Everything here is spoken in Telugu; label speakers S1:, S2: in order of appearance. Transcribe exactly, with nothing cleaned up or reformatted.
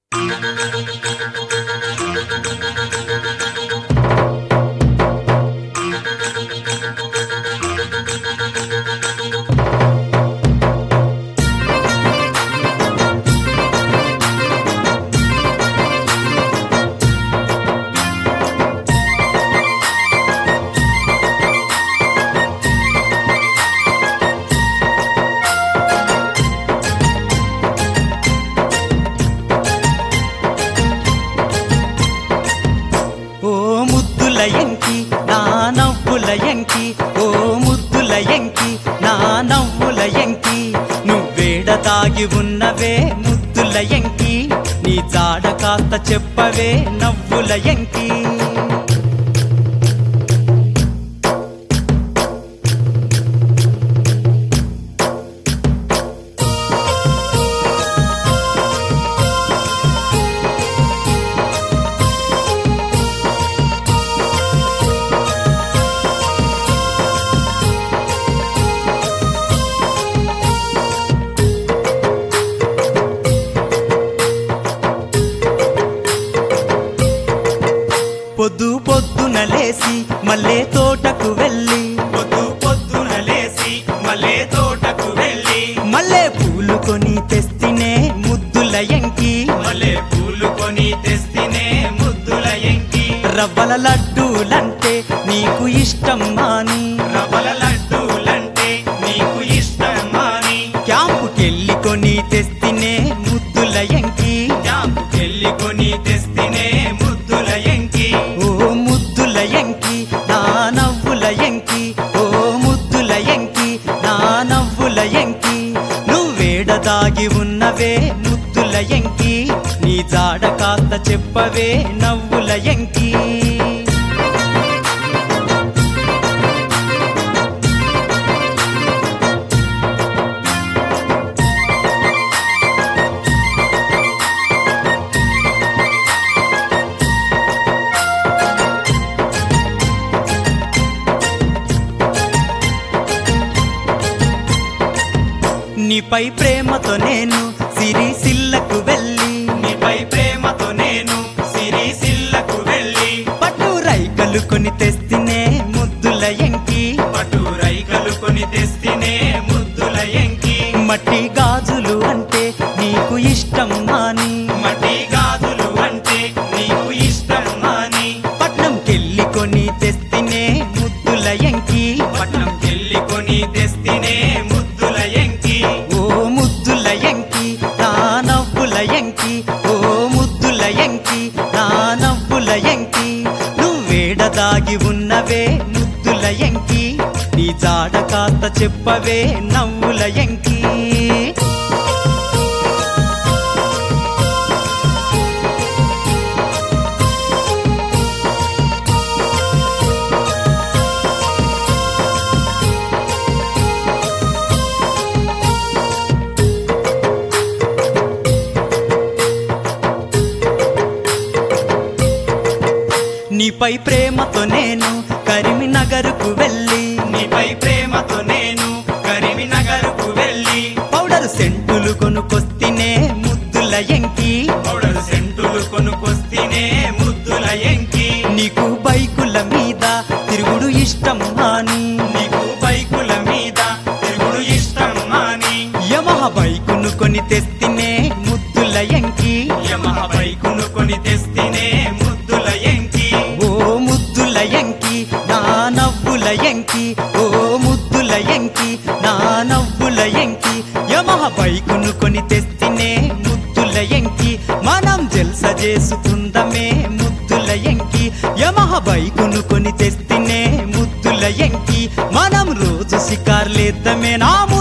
S1: ఎంకి నా నవ్వుల ఎంకి ఓ ముద్దుల ఎంకి నా నవ్వుల ఎంకి నువ్వేడ తాగి ఉన్నవే ముద్దుల ఎంకి నీ జాడ కాస్త చెప్పవే నవ్వుల ఎంకి పొద్దు పొద్దున లేసి మల్లె తోటకు వెళ్ళి
S2: పొద్దు పొద్దున లేసి మల్లె తోటకు వెళ్ళి
S1: మల్లె పూలు కొని తెస్తినే ముద్దుల ఎంకి
S2: మల్లె పూలు కొని తెస్తినే ముద్దుల ఎంకి
S1: రవ్వల లడ్డూలంటే నీకు ఇష్టం మాని
S2: రవ్వల లడ్డూలంటే నీకు ఇష్టం మాని
S1: క్యాంపుకెళ్ళి కొని తెస్తినే ముద్దుల ఎంకి
S2: క్యాంపుకెళ్ళి కొని తెస్తినే ముద్దుల ఎంకి
S1: ఓ ముద్దుల ఎంకి నా నవ్వుల ఎంకి ఓ ముద్దుల ఎంకి నా నవ్వుల ఎంకి నువ్వేడ దాగి ఉన్నవే ముద్దుల ఎంకి నీ జాడ కాస్త చెప్పవే నవ్వుల ఎంకి నీపై ప్రేమతో నేను సిరిసిల్లకు వెళ్ళి
S2: నీపై ప్రేమతో నేను సిరిసిల్లకు వెళ్ళి
S1: పట్టు రైకలు కొని తెస్తినే ముద్దుల ఎంకి
S2: పట్టు రైకలు కొని తెస్తినే ముద్దుల ఎంకి
S1: మట్టి గాజులు అంటే నీకు ఇష్టం మాని
S2: మట్టి గాజులు అంటే నీకు ఇష్టం మాని
S1: పట్నంకెళ్ళి కొని తెస్తినే ముద్దుల ఎంకి
S2: పట్నంకెళ్ళి కొని తెస్తినే ముద్దుల ఎంకి
S1: ఓ ముద్దుల ఎంకి నా నవ్వుల ఎంకి ఓ ముద్దుల ఎంకి నా నవ్వుల ఎంకి నువ్వేడ దాగి ఉన్నవే ముద్దుల ఎంకి నీ జాడ కాస్త చెప్పవే నవ్వుల ఎంకి నీపై ప్రేమతో నేను కరీంనగర్కు వెళ్ళి
S2: నీపై ప్రేమతో నేను కరీంనగర్కు వెళ్ళి
S1: పౌడర్ సెంటులు కొనుకొస్తినే ముద్దుల ఎంకి
S2: పౌడర్ సెంటులు కొనుకొస్తినే ముద్దుల ఎంకి
S1: నీకు బైకుల మీద తిరుగుడు ఇష్టం మాని
S2: నీకు బైకుల మీద తిరుగుడు ఇష్టం మాని
S1: యమహ బైకును కొని తెస్తినే ముద్దుల ఎంకి
S2: యమహ బైకును కొని తెస్తినే ముద్దుల ఎంకి
S1: ఓ ముద్దుల ఎంకి నా నవ్వుల ఎంకి ఓ ముద్దుల ఎంకి నా నవ్వుల ఎంకి యమహ బైకును కొని తెస్తినే ముద్దుల ఎంకి మనం జల్స చేసుకుందమే ముద్దుల ఎంకి యమహ బైకును కొని తెస్తినే ముద్దుల ఎంకి మనం రోజు షికార్లేద్దామే నా